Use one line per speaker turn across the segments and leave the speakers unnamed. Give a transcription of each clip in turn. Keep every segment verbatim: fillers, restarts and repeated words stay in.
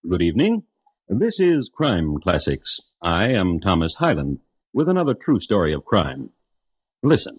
Good evening. This is Crime Classics. I am Thomas Hyland with another true story of crime. Listen.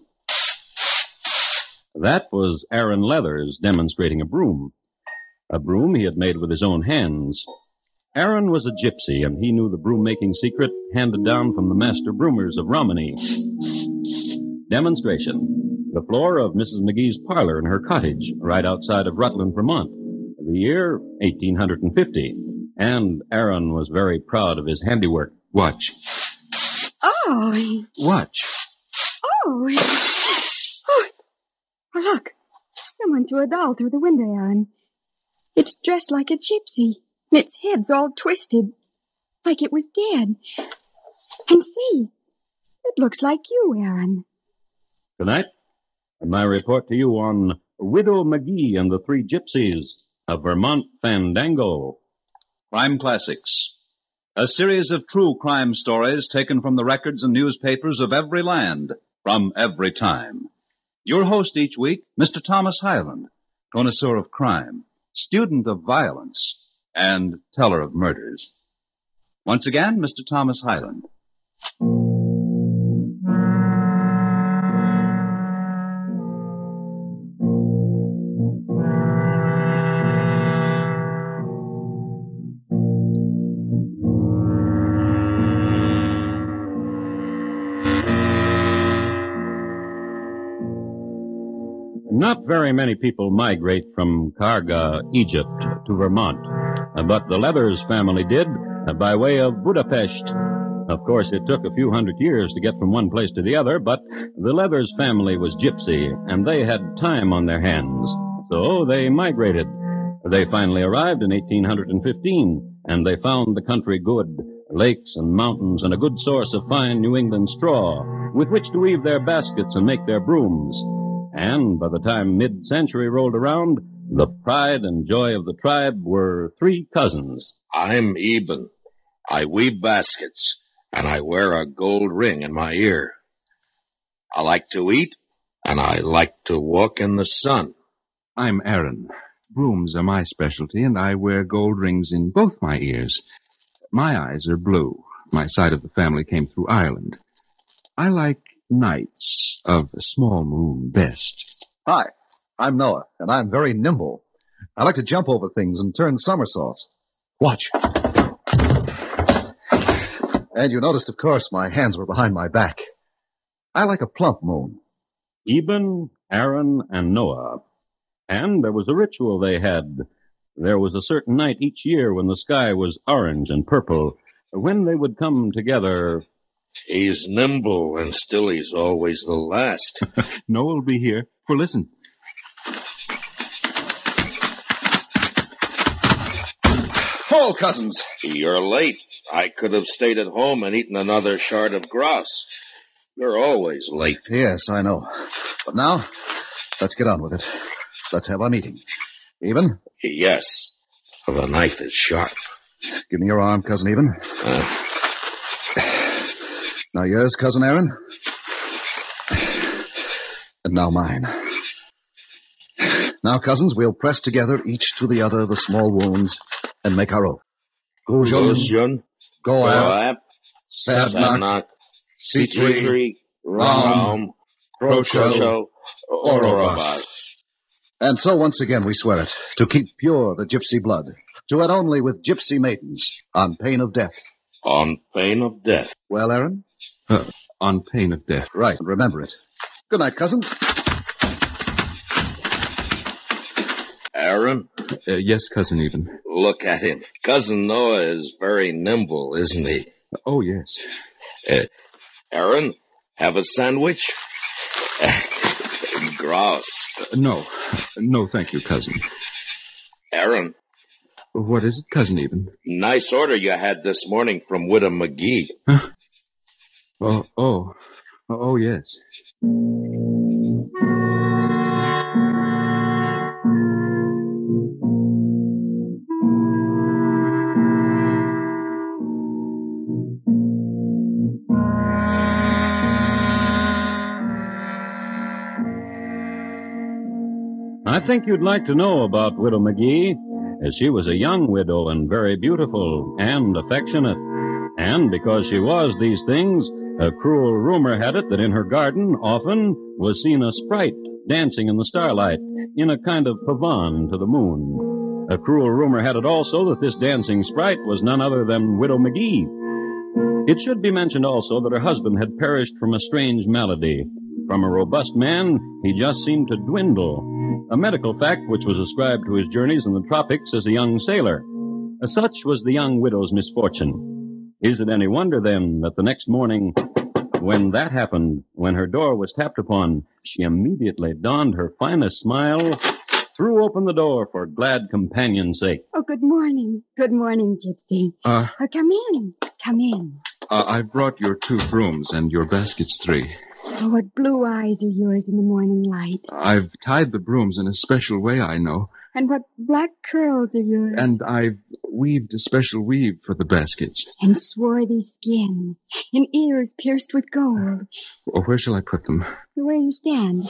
That was Aaron Leathers demonstrating a broom. A broom he had made with his own hands. Aaron was a gypsy, and he knew the broom-making secret handed down from the master broomers of Romany. Demonstration. The floor of Missus McGee's parlor in her cottage, right outside of Rutland, Vermont. The year, eighteen fifty. And Aaron was very proud of his handiwork. Watch.
Oh.
Watch.
Oh. Oh. Oh, look. Someone threw a doll through the window, Aaron. It's dressed like a gypsy. Its head's all twisted, like it was dead. And see, it looks like you, Aaron.
Tonight, my report to you on Widow McGee and the Three Gypsies, a Vermont Fandango.
Crime Classics, a series of true crime stories taken from the records and newspapers of every land, from every time. Your host each week, Mister Thomas Hyland, connoisseur of crime, student of violence, and teller of murders. Once again, Mister Thomas Hyland.
Not very many people migrate from Karga, Egypt, to Vermont, but the Leathers family did by way of Budapest. Of course, it took a few hundred years to get from one place to the other, but the Leathers family was gypsy, and they had time on their hands, so they migrated. They finally arrived in eighteen fifteen, and they found the country good, lakes and mountains, and a good source of fine New England straw, with which to weave their baskets and make their brooms. And by the time mid-century rolled around, the pride and joy of the tribe were three cousins.
I'm Eben. I weave baskets, and I wear a gold ring in my ear. I like to eat, and I like to walk in the sun.
I'm Aaron. Brooms are my specialty, and I wear gold rings in both my ears. My eyes are blue. My side of the family came through Ireland. I like nights of a small moon best.
Hi, I'm Noah, and I'm very nimble. I like to jump over things and turn somersaults. Watch. And you noticed, of course, my hands were behind my back. I like a plump moon.
Eben, Aaron, and Noah. And there was a ritual they had. There was a certain night each year when the sky was orange and purple, when they would come together.
He's nimble, and still he's always the last.
Noah'll be here, for listen.
Oh, cousins.
You're late. I could have stayed at home and eaten another shard of grass. You're always late.
Yes, I know. But now, let's get on with it. Let's have our meeting. Eben?
Yes. The knife is sharp.
Give me your arm, Cousin Eben.
Uh,
Now yours, Cousin Aaron. And now mine. Now, cousins, we'll press together, each to the other, the small wounds, and make our oath.
Gujun,
Goab,
Goab,
Sadnak,
Sadnak,
Sitri,
Sitri,
Ram,
Ram,
Procho,
Procho, Orobas.
And so once again we swear it, to keep pure the gypsy blood, to wed only with gypsy maidens, on pain of death.
On pain of death.
Well, Aaron?
Uh, on pain of death.
Right, remember it. Good night, cousins.
Aaron,
Uh, yes, Cousin Eben.
look at him. Cousin Noah is very nimble, isn't he?
Oh, yes.
Uh, Aaron, have a sandwich? Grouse.
Uh, no. No, thank you, Cousin.
Aaron,
What is it, Cousin Eben?
nice order you had this morning from Widow McGee.
Huh? Oh, oh. Oh, yes.
I think you'd like to know about Widow McGee. as she was a young widow and very beautiful and affectionate. And because she was these things, a cruel rumor had it that in her garden often was seen a sprite dancing in the starlight in a kind of pavane to the moon. A cruel rumor had it also that this dancing sprite was none other than Widow McGee. It should be mentioned also that her husband had perished from a strange malady. From a robust man, he just seemed to dwindle, a medical fact which was ascribed to his journeys in the tropics as a young sailor. Such was the young widow's misfortune. Is it any wonder, then, that the next morning, when that happened, when her door was tapped upon, she immediately donned her finest smile, threw open the door for glad companion's sake.
Oh, good morning. Good morning, Gypsy.
Uh,
Oh, come in. Come in.
uh, I brought your two brooms and your baskets three.
Oh, what blue eyes are yours in the morning light.
I've tied the brooms in a special way, I know.
And what black curls are yours.
And I've weaved a special weave for the baskets.
And swarthy skin. And ears pierced with gold.
Oh, where shall I put them?
Where you stand.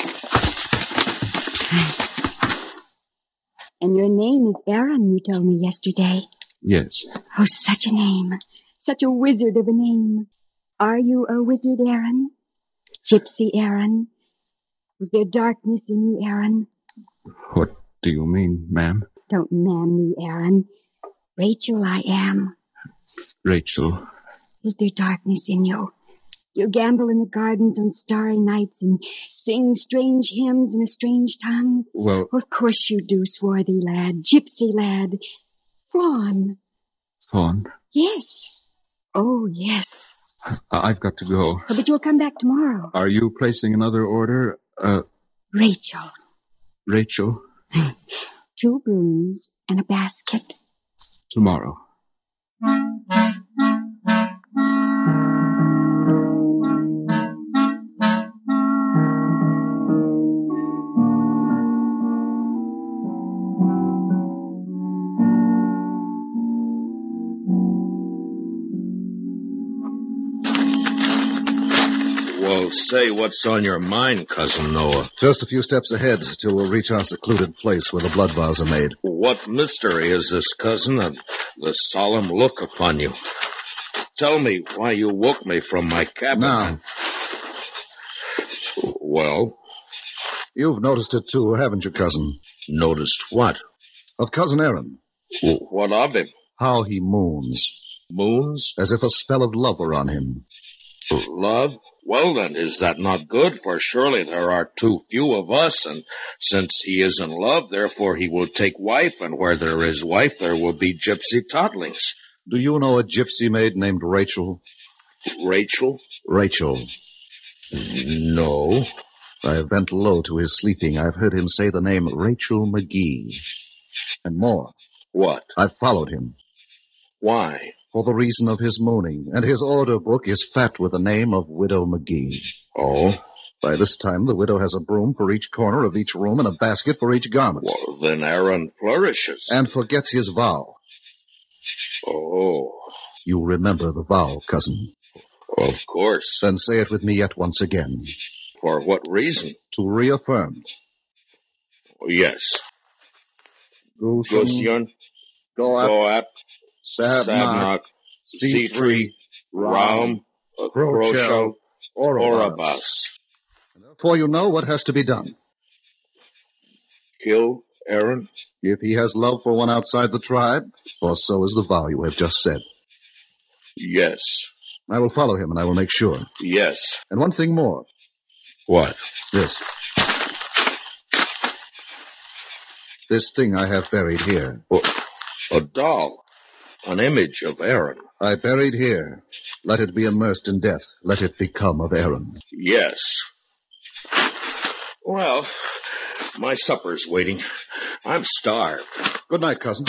And your name is Aaron, you told me yesterday.
Yes.
Oh, such a name. Such a wizard of a name. Are you a wizard, Aaron? Gypsy Aaron? Was there darkness in you, Aaron?
What do you mean, ma'am?
Don't ma'am me, Aaron. Rachel, I am.
Rachel.
Is there darkness in you? You gamble in the gardens on starry nights and sing strange hymns in a strange tongue?
Well,
Of course you do, swarthy lad, gypsy lad. Fawn.
Fawn,
Yes. Oh, yes.
I- I've got to go.
Oh, but you'll come back tomorrow.
Are you placing another order? Uh,
Rachel.
Rachel,
Two brooms and a basket.
tomorrow.
Well, say what's on your mind, Cousin Noah.
Just a few steps ahead till we'll reach our secluded place where the blood vows are made.
What mystery is this, cousin, and the solemn look upon you? Tell me why you woke me from my cabin.
Now,
Well,
you've noticed it too, haven't you, cousin?
noticed what?
Of Cousin Aaron.
W- What of him?
How he moons,
Moons?
as if a spell of love were on him.
Love? Well, then, is that not good? For surely there are too few of us, and since he is in love, therefore he will take wife, and where there is wife, there will be gypsy toddlings.
Do you know a gypsy maid named Rachel?
Rachel?
Rachel.
No.
I've bent low to his sleeping. I've heard him say the name Rachel McGee. And more.
What?
I've followed him.
Why?
For the reason of his mooning, and his order book is fat with the name of Widow McGee.
Oh?
By this time, the widow has a broom for each corner of each room and a basket for each garment.
Well, then Aaron flourishes.
And forgets his vow.
Oh,
You remember the vow, cousin.
of course.
Then say it with me yet once again.
For what reason?
To reaffirm.
Yes.
Gusion,
Gusyon,
Goat,
Goat,
Sabnak,
Sabnak, Sitri, Raum, Kroshel,
Orabas.
Orabas.
Therefore you know what has to be done.
Kill Aaron?
If he has love for one outside the tribe, for so is the vow you have just said.
Yes.
I will follow him, and I will make sure.
Yes.
And one thing more.
What?
This. This thing I have buried here.
A doll. An image of Aaron.
I buried here. Let it be immersed in death. Let it become of Aaron.
Yes. Well, my supper's waiting. I'm starved.
Good night, cousin.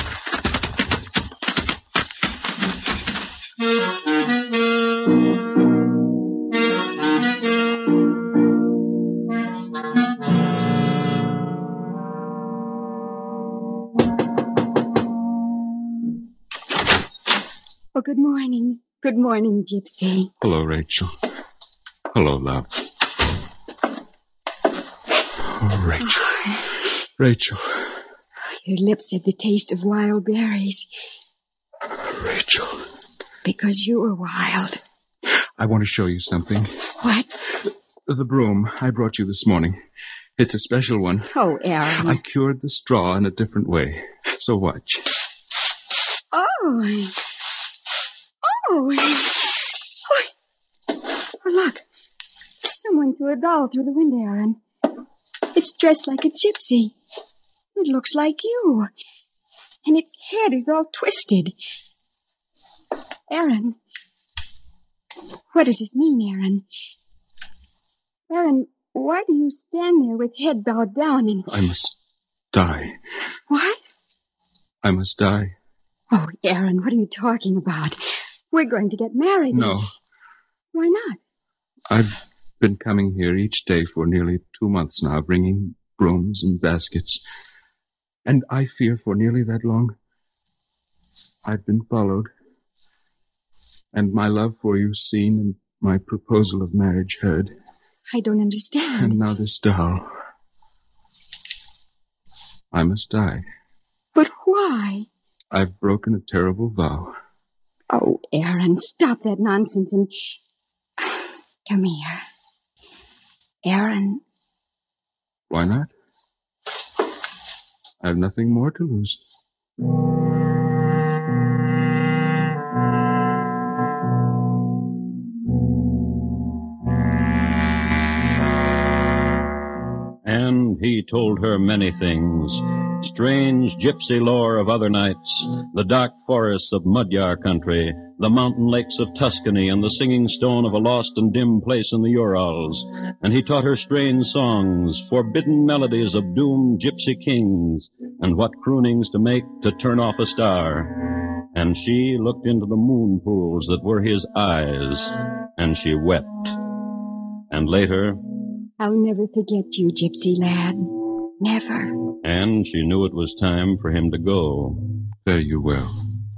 Oh, good morning. Good morning, Gypsy.
Hello, Rachel. Hello, love. Oh, Rachel. Rachel.
Her lips have the taste of wild berries.
Rachel.
Because you were wild.
I want to show you something.
What?
The broom I brought you this morning. It's a special one.
Oh, Aaron.
I cured the straw in a different way. So watch.
Oh. Oh. Oh, look. Someone threw a doll through the window, Aaron. It's dressed like a gypsy. It looks like you. And its head is all twisted. Aaron. What does this mean, Aaron? Aaron, why do you stand there with head bowed down and...
I must die.
What?
I must die.
Oh, Aaron, what are you talking about? We're going to get married.
No.
Why not?
I've been coming here each day for nearly two months now, bringing brooms and baskets. And I fear for nearly that long, I've been followed. And my love for you seen and my proposal of marriage heard.
I don't understand.
And now this doll. I must die.
But why?
I've broken a terrible vow.
Oh, Aaron, stop that nonsense and... Come here. Aaron.
Why not? I have nothing more to lose.
And he told her many things. Strange gypsy lore of other nights, the dark forests of Mudyar country, the mountain lakes of Tuscany, and the singing stone of a lost and dim place in the Urals. And he taught her strange songs, forbidden melodies of doomed gypsy kings, and what croonings to make to turn off a star. And she looked into the moon pools that were his eyes, and she wept. And later...
I'll never forget you, gypsy lad. Never.
And she knew it was time for him to go.
Fare you well.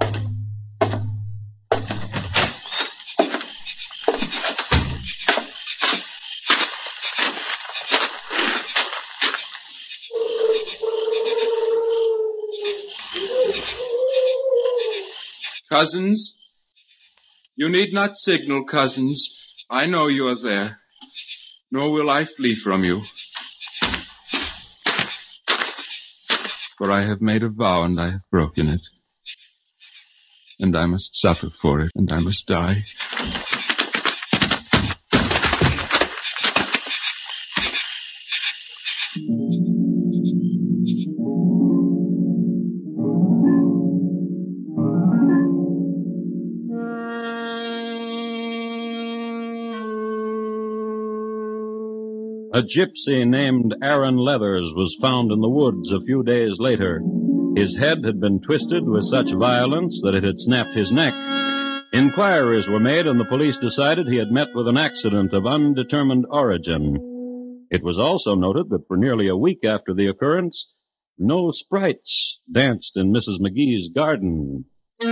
Cousins? You need not signal, cousins. I know you are there. Nor will I flee from you. For I have made a vow, and I have broken it. And I must suffer for it, and I must die.
A gypsy named Aaron Leathers was found in the woods a few days later. His head had been twisted with such violence that it had snapped his neck. Inquiries were made, and the police decided he had met with an accident of undetermined origin. It was also noted that for nearly a week after the occurrence, no sprites danced in Missus McGee's garden.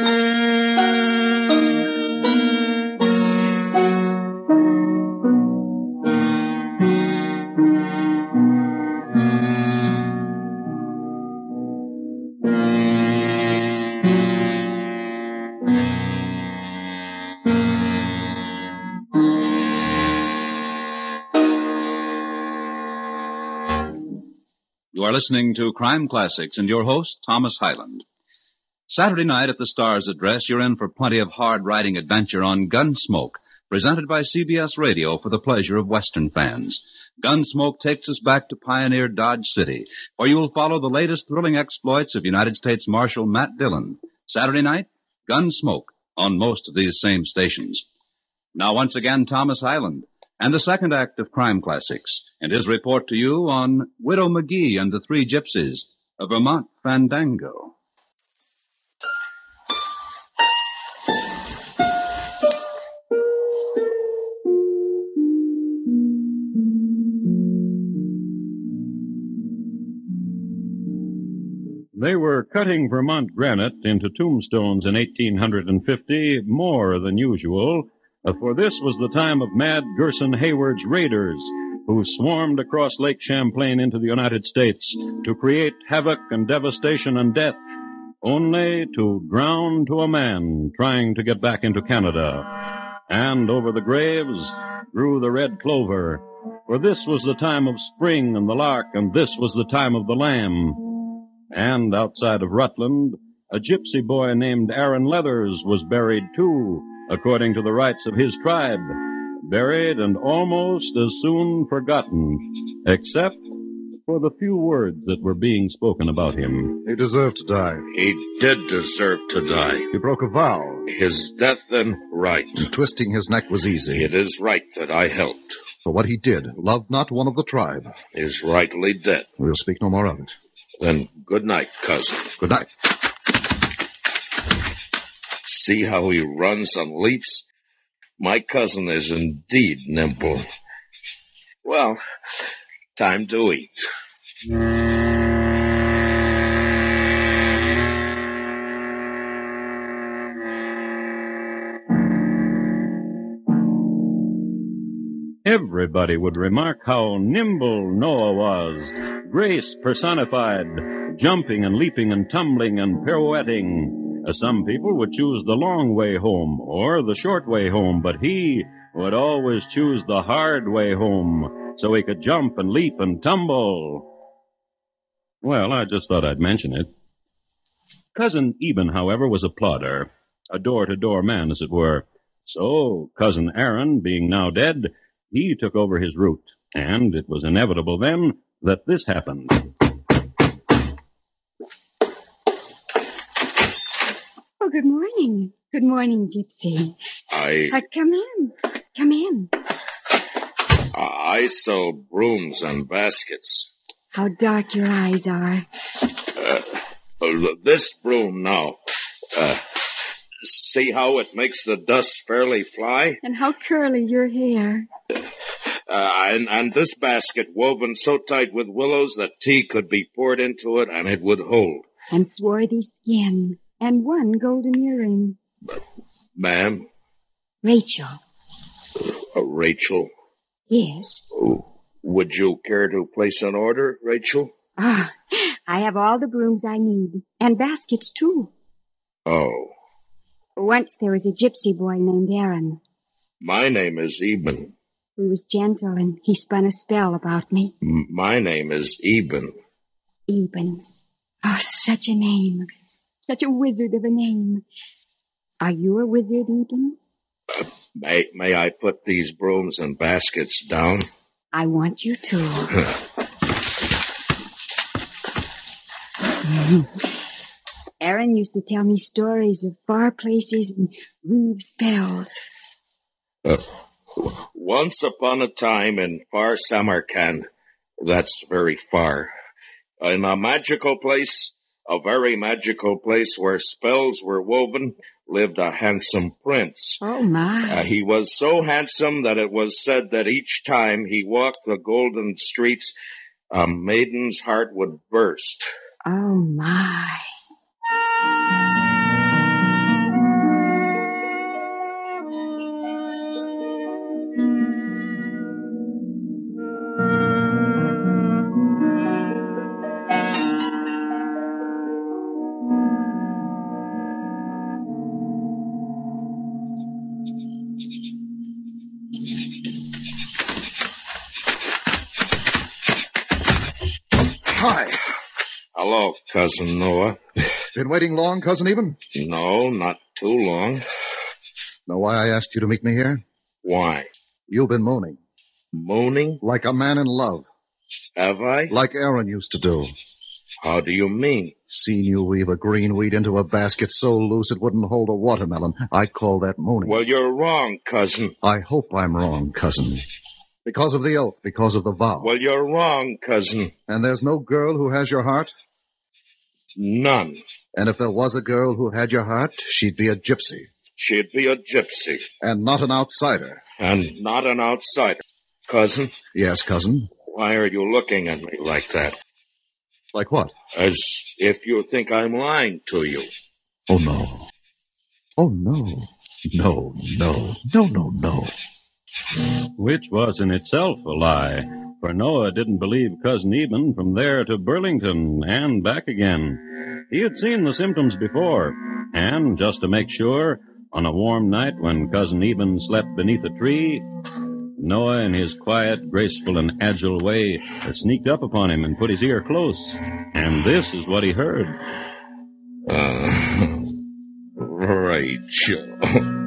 You are listening to Crime Classics and your host, Thomas Hyland. Saturday night at the Star's Address, you're in for plenty of hard-riding adventure on Gunsmoke, presented by C B S Radio for the pleasure of Western fans. Gunsmoke takes us back to pioneer Dodge City, where you will follow the latest thrilling exploits of United States Marshal Matt Dillon. Saturday night, Gunsmoke, on most of these same stations. Now, once again, Thomas Hyland, and the second act of Crime Classics, and his report to you on Widow McGee and the Three Gypsies, a Vermont fandango.
They were cutting Vermont granite into tombstones in eighteen fifty, more than usual, for this was the time of Mad Gerson Hayward's raiders, who swarmed across Lake Champlain into the United States to create havoc and devastation and death, only to drown to a man trying to get back into Canada. And over the graves grew the red clover, for this was the time of spring and the lark, and this was the time of the lamb. And outside of Rutland, a gypsy boy named Aaron Leathers was buried too, according to the rites of his tribe. Buried and almost as soon forgotten, except for the few words that were being spoken about him.
He deserved to die.
He did deserve to die.
He broke a vow.
His death and right.
And twisting his neck was easy.
It is right that I helped.
For what he did, loved not one of the tribe.
Is rightly dead.
We'll speak no more of it.
Then good night, cousin.
Good night.
See how he runs and leaps? My cousin is indeed nimble. Well, time to eat.
Everybody would remark how nimble Noah was, grace personified, jumping and leaping and tumbling and pirouetting. Some people would choose the long way home or the short way home, but he would always choose the hard way home so he could jump and leap and tumble. Well, I just thought I'd mention it. Cousin Eben, however, was a plodder, a door-to-door man, as it were. So, Cousin Aaron, being now dead, he took over his route, and it was inevitable then that this happened.
Oh, good morning. Good morning, Gypsy.
I...
Uh, come in. Come in.
I sell brooms and baskets.
How dark your eyes are.
Uh, uh, this broom now. Uh, see how it makes the dust fairly fly?
And how curly your hair.
Uh, and, and this basket woven so tight with willows that tea could be poured into it and it would hold.
And swarthy skin. And one golden earring.
Ma'am?
Rachel.
Uh, Rachel?
Yes.
Oh, would you care to place an order, Rachel?
Ah, I have all the brooms I need. And baskets, too.
Oh.
Once there was a gypsy boy named Aaron.
My name is Eben.
He was gentle, and he spun a spell about me.
M- my name is Eben.
Eben. Oh, such a name. Such a wizard of a name. Are you a wizard, Eben?
Uh, may, may I put these brooms and baskets down?
I want you to. Aaron used to tell me stories of far places and weave spells.
Uh, once upon a time in far Samarkand, that's very far, in a magical place, a very magical place where spells were woven, lived a handsome prince.
Oh, my.
Uh, he was so handsome that it was said that each time he walked the golden streets, a maiden's heart would burst.
Oh, my.
Hi.
Hello, Cousin Noah.
Been waiting long, Cousin Eben?
No, not too long.
Know why I asked you to meet me here?
Why?
You've been moaning.
Mooning?
Like a man in love.
Have I?
Like Aaron used to do.
How do you mean?
Seen you weave a green weed into a basket so loose it wouldn't hold a watermelon. I call that mooning.
Well, you're wrong, cousin.
I hope I'm wrong, cousin. Because of the oath, because of the vow.
Well, you're wrong, cousin.
And there's no girl who has your heart?
None.
And if there was a girl who had your heart, she'd be a gypsy.
She'd be a gypsy.
And not an outsider.
And not an outsider. Cousin?
Yes, cousin.
Why are you looking at me like that?
Like what?
As if you think I'm lying to you.
Oh, no. Oh, no. No, no, no, no, no.
Which was in itself a lie. for Noah didn't believe Cousin Eben from there to Burlington and back again. He had seen the symptoms before, and just to make sure, on a warm night when Cousin Eben slept beneath a tree, Noah, in his quiet, graceful, and agile way, sneaked up upon him and put his ear close. And this is what he heard.
Uh, Rachel.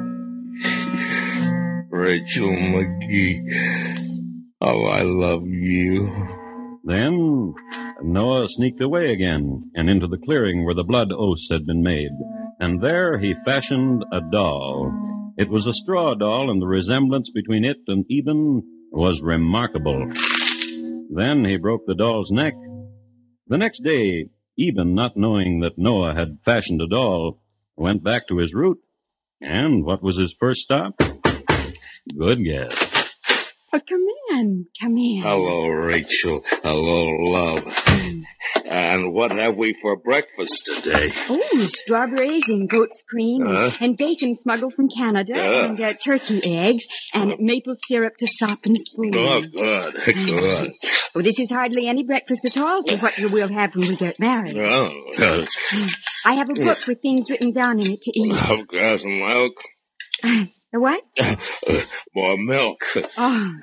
Rachel McGee. Oh, I love you.
Then Noah sneaked away again and into the clearing where the blood oaths had been made. And there he fashioned a doll. It was a straw doll, and the resemblance between it and Eben was remarkable. Then he broke the doll's neck. The next day, Eben, not knowing that Noah had fashioned a doll, went back to his route. And what was his first stop? Good guess.
Oh, come in. Come in.
Hello, Rachel. Hello, love. And what have we for breakfast today?
Oh, strawberries and goat's cream and,
Uh?
and bacon smuggled from Canada
Uh.
and uh, turkey eggs and maple syrup to sop and spoon.
Oh, good, good.
Oh, this is hardly any breakfast at all to what you will have when we get married.
Oh, uh,
I have a book with things written down in it to eat.
I've got some milk.
The what?
Uh, more milk.
Oh.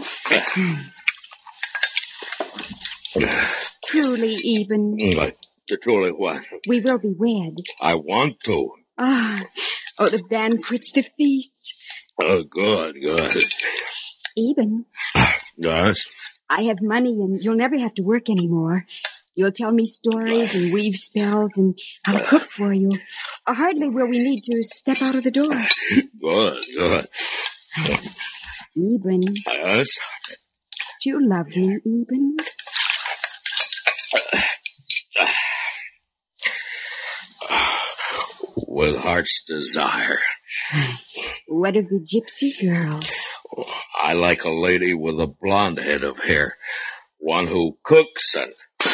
Truly, Eben,
Uh, truly what?
we will be wed.
I want to.
Ah, oh, the banquets, the feasts.
Oh, good, good.
Eben,
Yes?
I have money and you'll never have to work anymore. You'll tell me stories and weave spells and I'll cook for you. Uh, hardly will we need to step out of the door.
Good, good.
Eben,
Yes?
do you love me, Eben?
With heart's desire.
What of the gypsy girls?
I like a lady with a blonde head of hair. One who cooks and...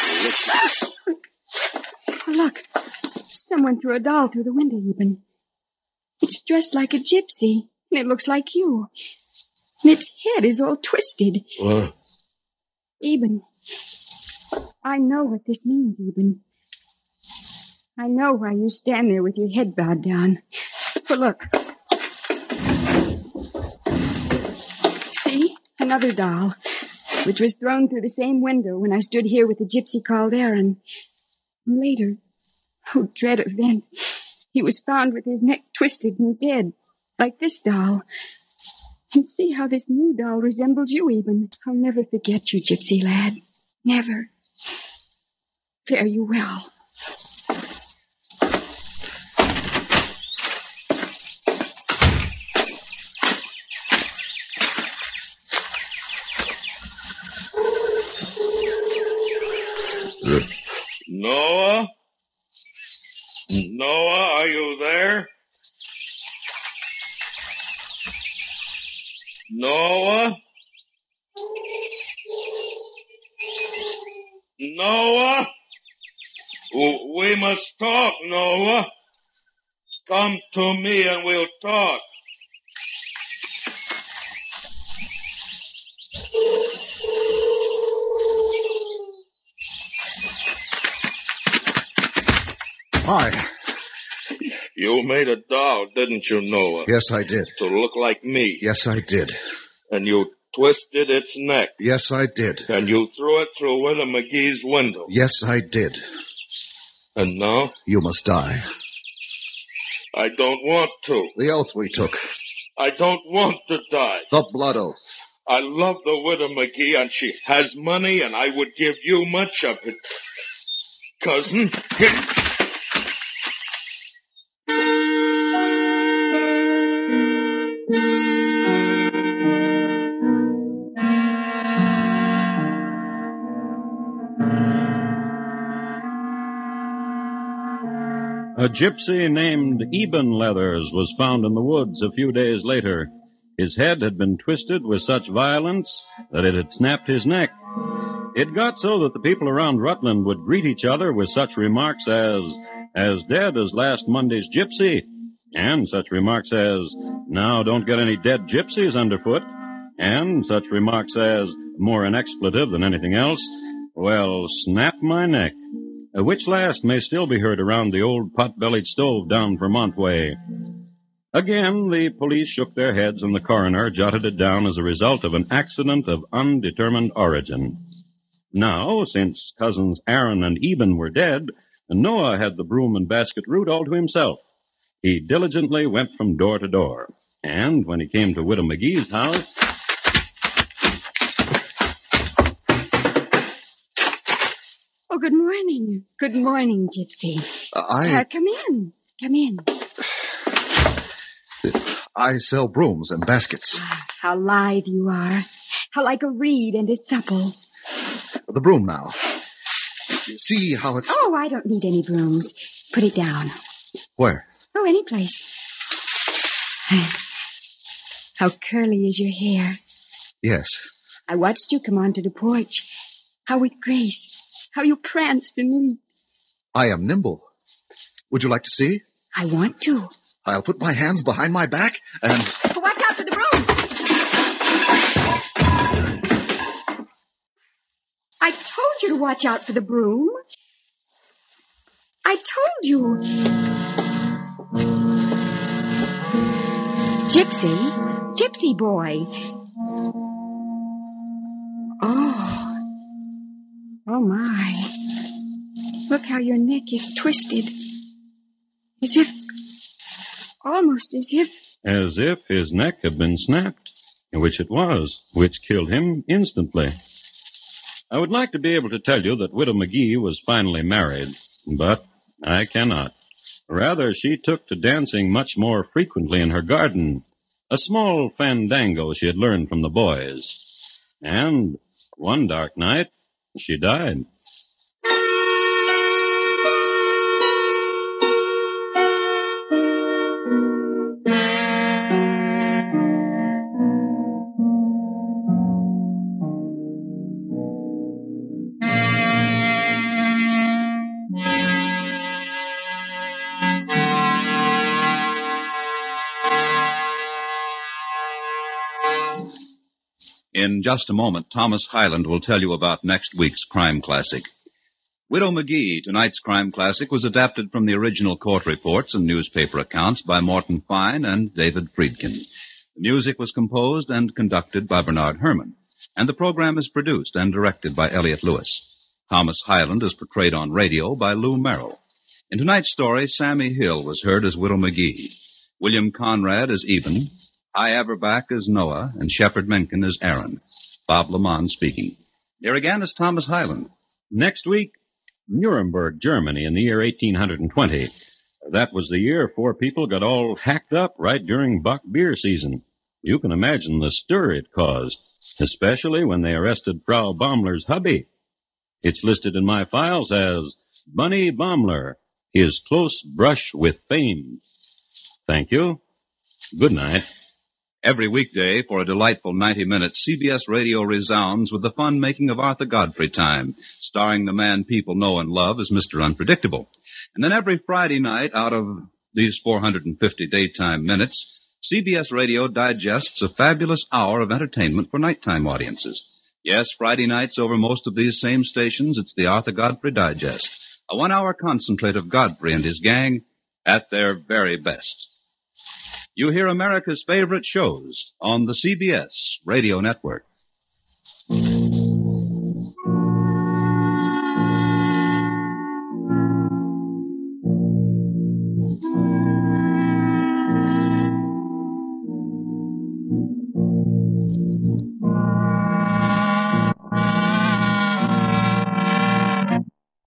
Oh, look. Someone threw a doll through the window, Eben. It's dressed like a gypsy, and it looks like you. And its head is all twisted.
What?
Eben, I know what this means, Eben. I know why you stand there with your head bowed down. For look. See? Another doll, which was thrown through the same window when I stood here with the gypsy called Aaron. And later, oh, dread event, he was found with his neck twisted and dead, like this doll. And see how this new doll resembles you, Eben. I'll never forget you, gypsy lad. Never. Fare you well.
Noah? Noah, are you there? Noah? Noah? W- We must talk, Noah. Come to me and we'll talk.
Hi.
You made a doll, didn't you, Noah?
Yes, I did.
To look like me.
Yes, I did.
And you twisted its neck.
Yes, I did.
And you threw it through Widow McGee's window.
Yes, I did.
And now?
You must die.
I don't want to.
The oath we took.
I don't want to die.
The blood oath.
I love the Widow McGee, and she has money, and I would give you much of it. Cousin?
A gypsy named Eben Leathers was found in the woods a few days later. His head had been twisted with such violence that it had snapped his neck. It got so that the people around Rutland would greet each other with such remarks as, as dead as last Monday's gypsy, and such remarks as, now don't get any dead gypsies underfoot. And such remarks as, more an expletive than anything else, well, snap my neck, uh, which last may still be heard around the old pot-bellied stove down Vermont way. Again, the police shook their heads, and the coroner jotted it down as a result of an accident of undetermined origin. Now, since cousins Aaron and Eben were dead, Noah had the broom and basket route all to himself. He diligently went from door to door, and when he came to Widow McGee's house...
Oh, good morning. Good morning, Gypsy.
Uh, I
Uh, come in. Come in.
I sell brooms and baskets.
How lithe you are. How like a reed and a supple.
The broom now. You see how it's...
Oh, I don't need any brooms. Put it down.
Where?
Oh, any place. How curly is your hair.
Yes.
I watched you come onto the porch. How with grace. How you pranced and leaped.
I am nimble. Would you like to see?
I want to.
I'll put my hands behind my back and...
Watch out for the broom. I told you to watch out for the broom. I told you. Gypsy. Gypsy boy. Oh. Oh, my. Look how your neck is twisted. As if... Almost as if...
As if his neck had been snapped, which it was, which killed him instantly. I would like to be able to tell you that Widow McGee was finally married, but I cannot. Rather, she took to dancing much more frequently in her garden, a small fandango she had learned from the boys. And one dark night, she died.
In just a moment, Thomas Hyland will tell you about next week's crime classic. Widow McGee, tonight's crime classic, was adapted from the original court reports and newspaper accounts by Morton Fine and David Friedkin. The music was composed and conducted by Bernard Herrmann, and the program is produced and directed by Elliott Lewis. Thomas Hyland is portrayed on radio by Lou Merrill. In tonight's story, Sammy Hill was heard as Widow McGee, William Conrad as Eben, Hy Averback as Noah, and Shepard Mencken as Aaron. Bob Lamont speaking. Here again is Thomas Hyland.
Next week, Nuremberg, Germany, in the year eighteen twenty. That was the year four people got all hacked up right during Bock beer season. You can imagine the stir it caused, especially when they arrested Frau Baumler's hubby. It's listed in my files as Bunny Baumler, his close brush with fame. Thank you. Good night.
Every weekday for a delightful ninety minutes, C B S Radio resounds with the fun-making of Arthur Godfrey Time, starring the man people know and love as Mister Unpredictable. And then every Friday night, out of these four hundred fifty daytime minutes, C B S Radio digests a fabulous hour of entertainment for nighttime audiences. Yes, Friday nights over most of these same stations, it's the Arthur Godfrey Digest, a one-hour concentrate of Godfrey and his gang at their very best. You hear America's favorite shows on the C B S Radio Network.